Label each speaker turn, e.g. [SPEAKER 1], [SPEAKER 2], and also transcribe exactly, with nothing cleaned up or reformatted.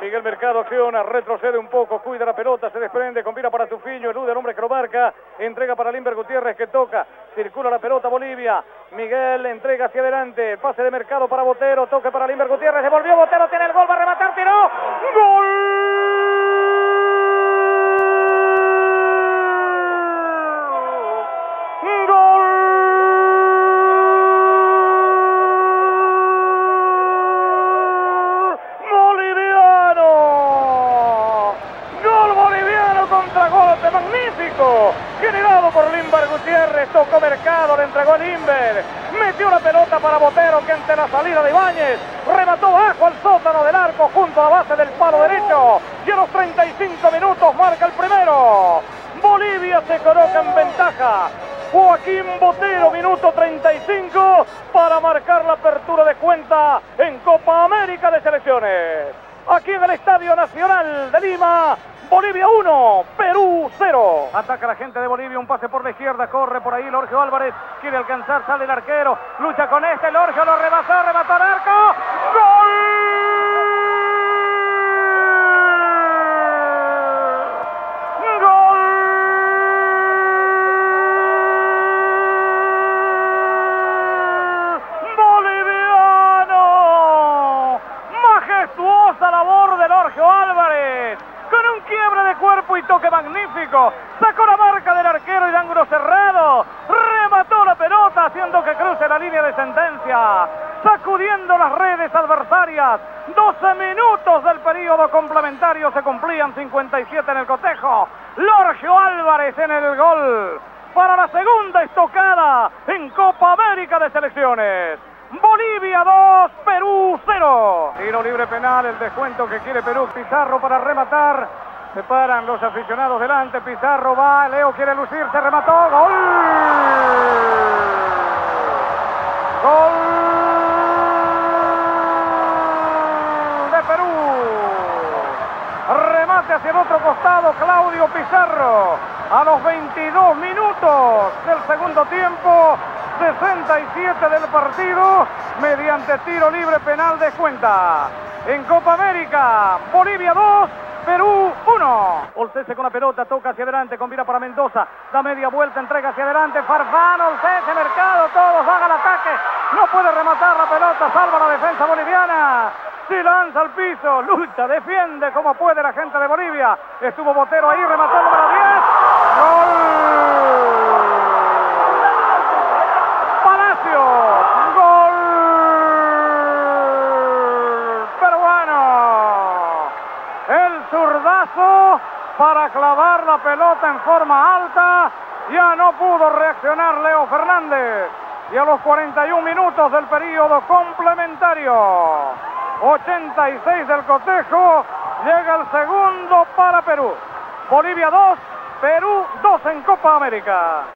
[SPEAKER 1] Miguel Mercado acciona, retrocede un poco, cuida la pelota, se desprende, combina para Tufiño, elude el hombre que lo marca, entrega para Limber Gutiérrez que toca, circula la pelota Bolivia, Miguel entrega hacia adelante, el pase de Mercado para Botero, toque para Limber Gutiérrez, devolvió Botero, tiene el gol, va a rematar, tiró, ¡gol! Contragolpe magnífico, generado por Limber Gutiérrez, tocó Mercado, le entregó a Limber, metió la pelota para Botero que ante la salida de Ibáñez remató bajo al sótano del arco junto a la base del palo derecho y a los treinta y cinco minutos marca el primero. Bolivia se coloca en ventaja. Joaquín Botero, minuto treinta y cinco, para marcar la apertura de cuenta en Copa América de Selecciones. Aquí en el Estadio Nacional de Lima, Bolivia uno, Perú cero. Ataca la gente de Bolivia, un pase por la izquierda, corre por ahí Lorgio Álvarez, quiere alcanzar, sale el arquero, lucha con este, Lorgio lo rebasó, remató al arco, ¡gol! Labor de Lorgio Álvarez, con un quiebre de cuerpo y toque magnífico, sacó la marca del arquero y de ángulo cerrado, remató la pelota haciendo que cruce la línea de sentencia, sacudiendo las redes adversarias. doce minutos del periodo complementario, se cumplían cincuenta y siete en el cotejo. Lorgio Álvarez en el gol para la segunda estocada en Copa América de Selecciones. Bolivia dos, Perú cero. Tiro libre penal, el descuento que quiere Perú. Pizarro para rematar. Se paran los aficionados delante. Pizarro va, Leo quiere lucirse, remató. ¡Gol! ¡Gol de Perú! Remate hacia el otro costado, Claudio Pizarro. A los veintidós minutos del segundo tiempo. sesenta y siete del partido, mediante tiro libre penal de cuenta. En Copa América, Bolivia dos, Perú uno. Olcese con la pelota, toca hacia adelante, combina para Mendoza, da media vuelta, entrega hacia adelante, Farfán, Olcese, Mercado, todos van al ataque, no puede rematar la pelota, salva la defensa boliviana. Se lanza al piso, lucha, defiende como puede la gente de Bolivia. Estuvo Botero ahí, remató el número diez. ¡Gol! Gol peruano. El zurdazo para clavar la pelota en forma alta. Ya no pudo reaccionar Leo Fernández. Y a los cuarenta y un minutos del periodo complementario, ochenta y seis del cotejo, llega el segundo para Perú. Bolivia dos, Perú dos en Copa América.